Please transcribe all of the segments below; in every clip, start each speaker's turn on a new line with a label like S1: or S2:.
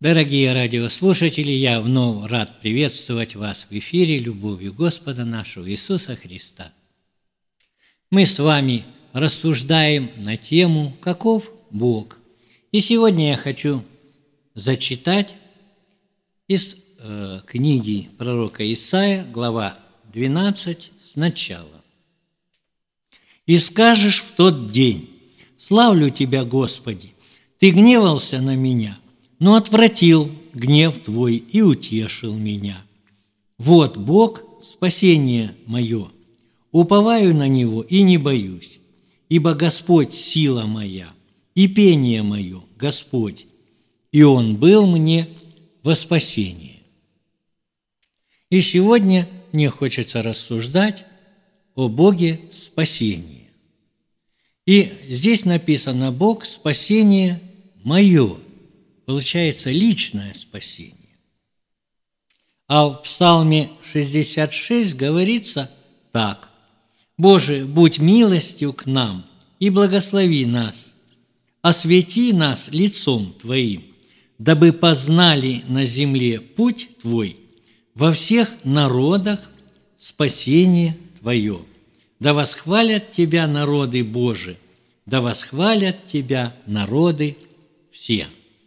S1: Дорогие радиослушатели, я вновь рад приветствовать вас в эфире любовью Господа нашего Иисуса Христа. Мы с вами рассуждаем на тему «Каков Бог?». И сегодня я хочу зачитать из книги пророка Исаия, глава 12, сначала. «И скажешь в тот день: славлю Тебя, Господи, Ты гневался на меня, но отвратил гнев Твой и утешил меня. Вот Бог, спасение мое, уповаю на Него и не боюсь, ибо Господь сила моя, и пение мое, Господь, и Он был мне во спасение». И сегодня мне хочется рассуждать о Боге спасения. И здесь написано: «Бог спасение мое». Получается личное спасение. А в Псалме 66 говорится так: «Боже, будь милостив к нам и благослови нас, освети нас лицом Твоим, дабы познали на земле путь Твой, во всех народах спасение Твое. Да восхвалят Тебя народы Божии, да восхвалят Тебя народы все».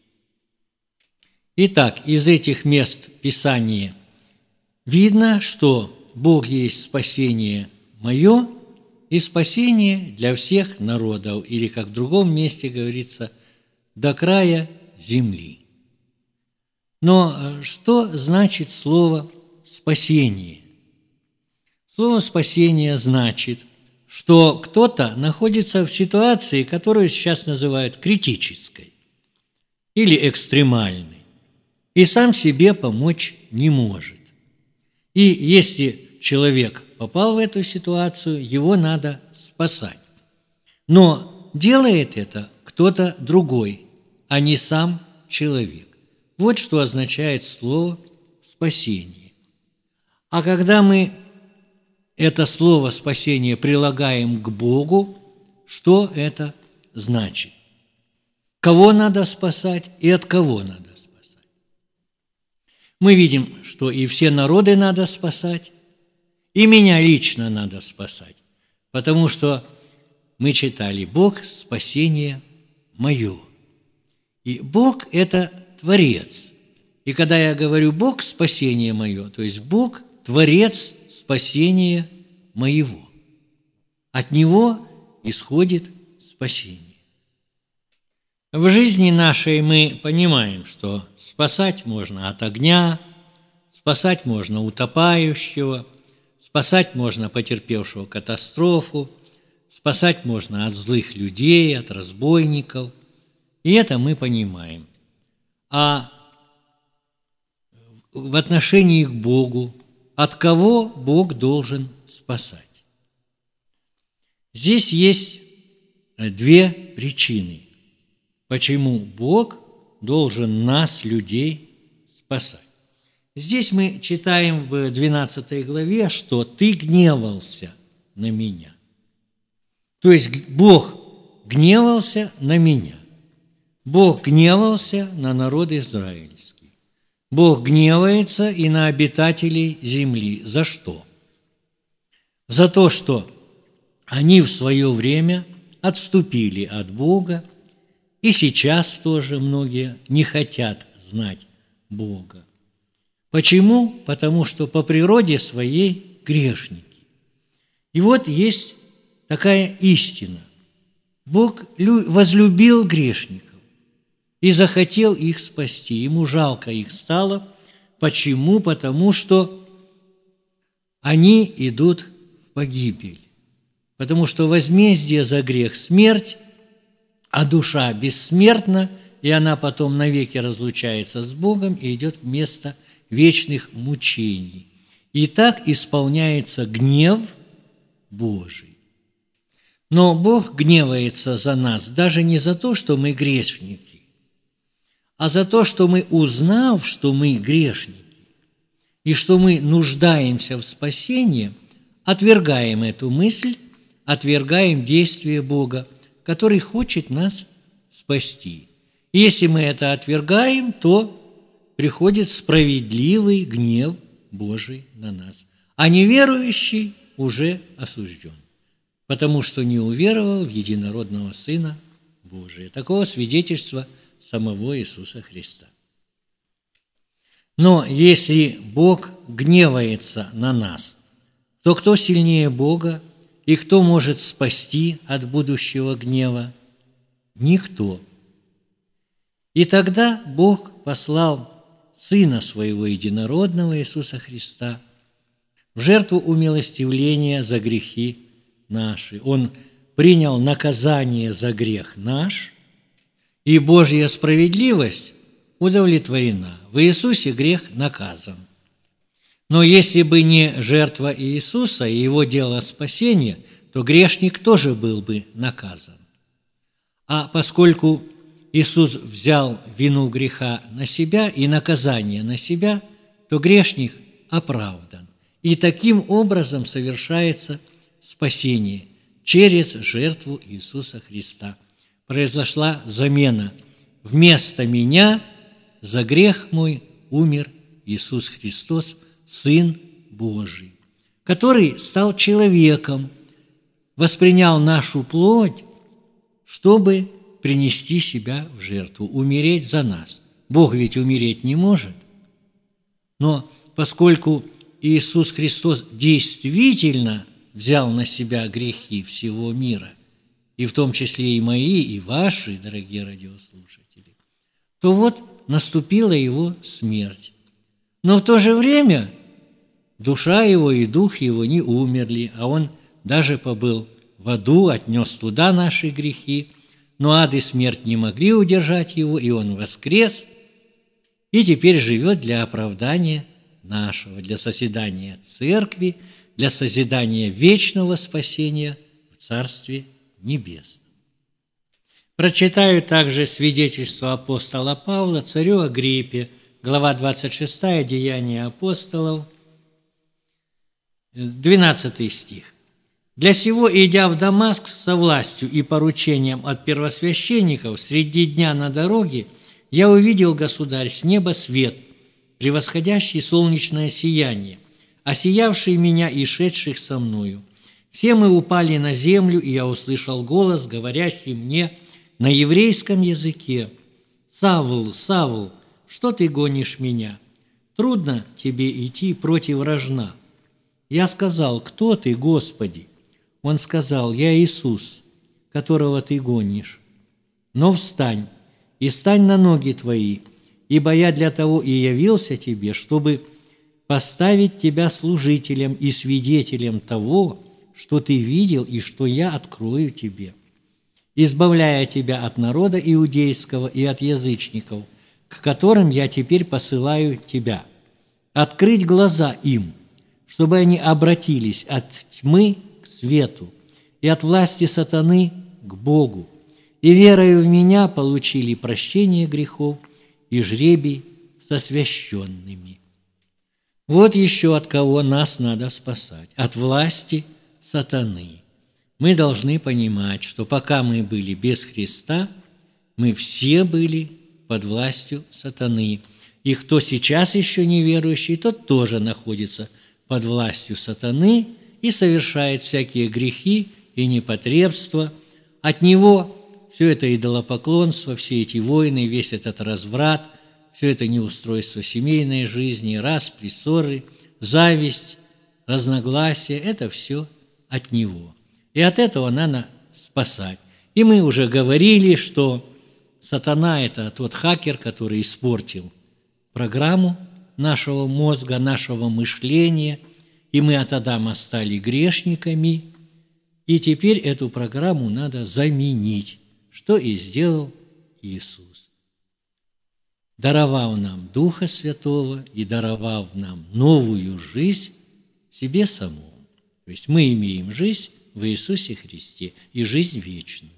S1: Итак, из этих мест Писания видно, что Бог есть спасение мое и спасение для всех народов, или, как в другом месте говорится, до края земли. Но что значит слово «спасение»? Слово «спасение» значит, что кто-то находится в ситуации, которую сейчас называют критической или экстремальной, и сам себе помочь не может. И если человек попал в эту ситуацию, его надо спасать. Но делает это кто-то другой, а не сам человек. Вот что означает слово «спасение». А когда мы это слово «спасение» прилагаем к Богу, что это значит? Кого надо спасать и от кого надо спасать? Мы видим, что и все народы надо спасать, и меня лично надо спасать, потому что мы читали: «Бог – спасение мое». И Бог – это Творец. И когда я говорю «Бог – спасение мое», то есть Бог – Творец спасения моего. От Него исходит спасение. В жизни нашей мы понимаем, что спасать можно от огня, спасать можно утопающего, спасать можно потерпевшего катастрофу, спасать можно от злых людей, от разбойников. И это мы понимаем. А в отношении к Богу, от кого Бог должен спасать? Здесь есть две причины, почему Бог должен нас, людей, спасать. Здесь мы читаем в 12 главе, что «Ты гневался на меня». То есть Бог гневался на меня. Бог гневался на народ израильский. Бог гневается и на обитателей земли. За что? За то, что они в свое время отступили от Бога, и сейчас тоже многие не хотят знать Бога. Почему? Потому что по природе своей грешники. И вот есть такая истина. Бог возлюбил грешников и захотел их спасти. Ему жалко их стало. Почему? Потому что они идут в погибель. Потому что возмездие за грех – смерть, а душа бессмертна, и она потом навеки разлучается с Богом и идет в место вечных мучений. И так исполняется гнев Божий. Но Бог гневается за нас даже не за то, что мы грешники, а за то, что мы, узнав, что мы грешники, и что мы нуждаемся в спасении, отвергаем эту мысль, отвергаем действие Бога, который хочет нас спасти. И если мы это отвергаем, то приходит справедливый гнев Божий на нас, а неверующий уже осужден, потому что не уверовал в единородного Сына Божия. Такого свидетельства самого Иисуса Христа. Но если Бог гневается на нас, то кто сильнее Бога и кто может спасти от будущего гнева? Никто. И тогда Бог послал Сына Своего Единородного Иисуса Христа в жертву умилостивления за грехи наши. Он принял наказание за грех наш, и Божья справедливость удовлетворена. В Иисусе грех наказан. Но если бы не жертва Иисуса и Его дело спасения, то грешник тоже был бы наказан. А поскольку Иисус взял вину греха на себя и наказание на себя, то грешник оправдан. И таким образом совершается спасение через жертву Иисуса Христа. Произошла замена. Вместо меня за грех мой умер Иисус Христос, Сын Божий, который стал человеком, воспринял нашу плоть, чтобы принести себя в жертву, умереть за нас. Бог ведь умереть не может. Но поскольку Иисус Христос действительно взял на себя грехи всего мира, и в том числе и мои, и ваши, дорогие радиослушатели, то вот наступила Его смерть. Но в то же время душа Его и дух Его не умерли, а Он даже побыл в аду, отнес туда наши грехи, но ад и смерть не могли удержать Его, и Он воскрес, и теперь живет для оправдания нашего, для созидания церкви, для созидания вечного спасения в Царстве Небесном. Прочитаю также свидетельство апостола Павла царю Агриппе, глава 26, Деяния апостолов, 12 стих. «Для сего, идя в Дамаск со властью и поручением от первосвященников, среди дня на дороге я увидел, государь, с неба свет, превосходящий солнечное сияние, осиявший меня и шедших со мною. Все мы упали на землю, и я услышал голос, говорящий мне на еврейском языке: «Савл, Савл, что ты гонишь меня? Трудно тебе идти против рожна». Я сказал: «Кто ты, Господи?» Он сказал: «Я Иисус, которого ты гонишь. Но встань и стань на ноги твои, ибо я для того и явился тебе, чтобы поставить тебя служителем и свидетелем того, что ты видел и что я открою тебе, избавляя тебя от народа иудейского и от язычников, к которым я теперь посылаю тебя, открыть глаза им, чтобы они обратились от тьмы к свету и от власти сатаны к Богу, и верою в меня получили прощение грехов и жребий со священными». Вот еще от кого нас надо спасать: от власти сатаны. Мы должны понимать, что пока мы были без Христа, мы все были под властью сатаны. И кто сейчас еще неверующий, тот тоже находится под властью сатаны и совершает всякие грехи и непотребства. От него все это идолопоклонство, все эти войны, весь этот разврат, все это неустройство семейной жизни, распри, ссоры, зависть, разногласия – это все от него. И от этого надо спасать. И мы уже говорили, что сатана – это тот хакер, который испортил программу нашего мозга, нашего мышления, и мы от Адама стали грешниками, и теперь эту программу надо заменить, что и сделал Иисус. Даровав нам Духа Святого и даровав нам новую жизнь в себе самом. То есть мы имеем жизнь в Иисусе Христе и жизнь вечную.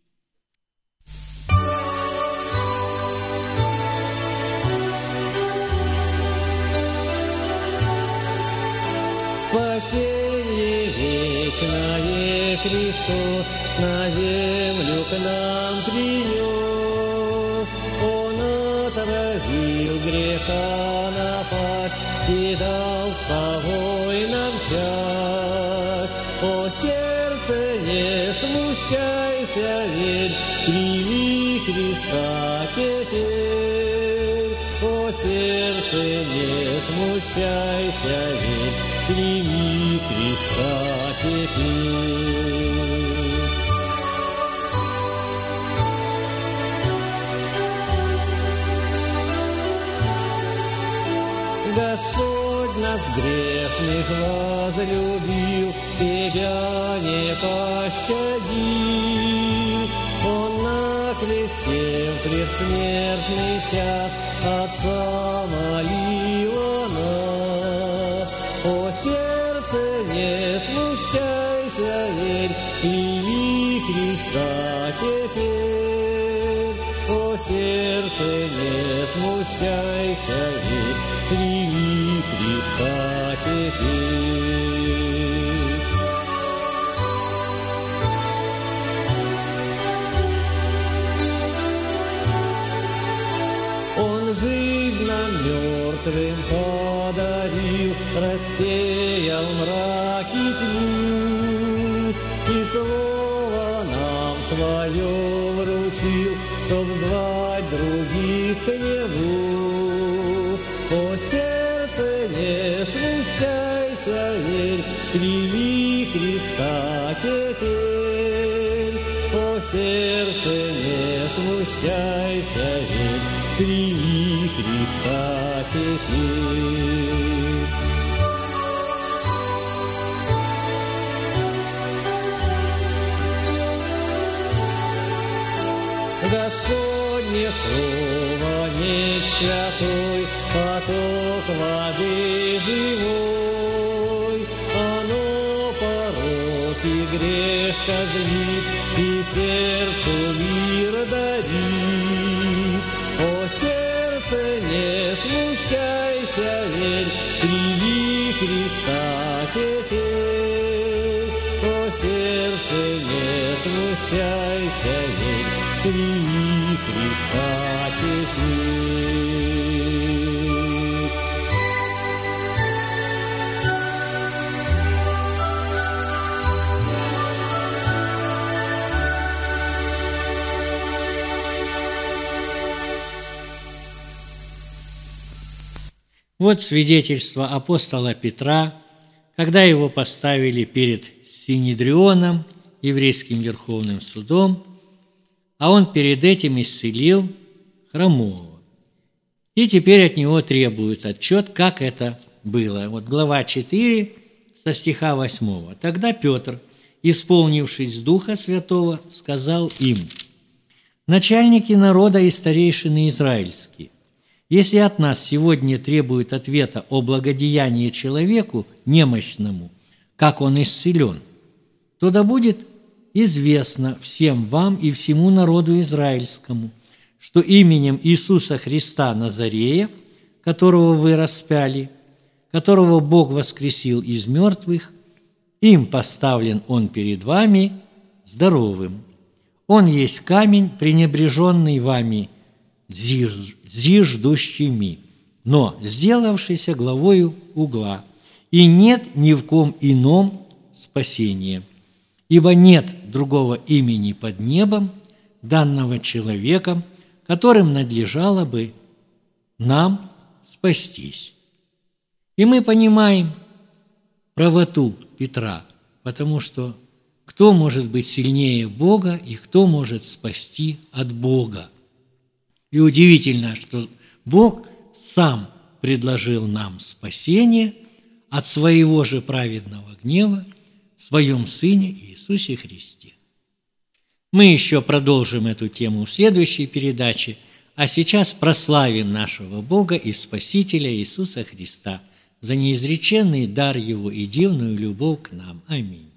S2: Спасение вечное Христос на землю к нам принес. Он отразил греха напасть и дал с собой нам часть. О, сердце, не смущайся, верь, прими Христа теперь. О, сердце, не смущайся, верь, прими Христа теперь. Господь нас грешных возлюбил, Тебя не пощадил. Он на кресте в предсмертный час Отца молил о нас. О, сердце, не смущайся, верь, прими Христа теперь. О, сердце, не смущайся, верь, прими Христа теперь. Он жизнь нам мертвым подарил, рассеял мрак и тьму, и слово нам свое вручил, чтоб звать других к Нему. О, сердце, не смущайся, верь, прими Христа теперь. О, сердце, не смущайся, верь, прими Христа теперь. Господне слово, меч святой, поток воды живой. Оно порок и грех казнит, и сердцу мир дарит. О, сердце, не смущайся, верь, прими Христа теперь. О, сердце, не смущайся, верь, прими Христа теперь.
S1: Вот свидетельство апостола Петра, когда его поставили перед Синедрионом, еврейским верховным судом, а он перед этим исцелил хромого. И теперь от него требуют отчет, как это было. Вот глава 4, со стиха 8. «Тогда Петр, исполнившись Духа Святого, сказал им: начальники народа и старейшины израильские, если от нас сегодня требуют ответа о благодеянии человеку немощному, как он исцелен, то да будет известно всем вам и всему народу израильскому, что именем Иисуса Христа Назарея, которого вы распяли, которого Бог воскресил из мертвых, им поставлен Он перед вами здоровым. Он есть камень, пренебреженный вами зиждущими, но сделавшийся главою угла, и нет ни в ком ином спасения, ибо нет другого имени под небом, данного человеком, которым надлежало бы нам спастись». И мы понимаем правоту Петра, потому что кто может быть сильнее Бога и кто может спасти от Бога? И удивительно, что Бог сам предложил нам спасение от своего же праведного гнева в Своем Сыне Иисусе Христе. Мы еще продолжим эту тему в следующей передаче, а сейчас прославим нашего Бога и Спасителя Иисуса Христа за неизреченный дар Его и дивную любовь к нам. Аминь.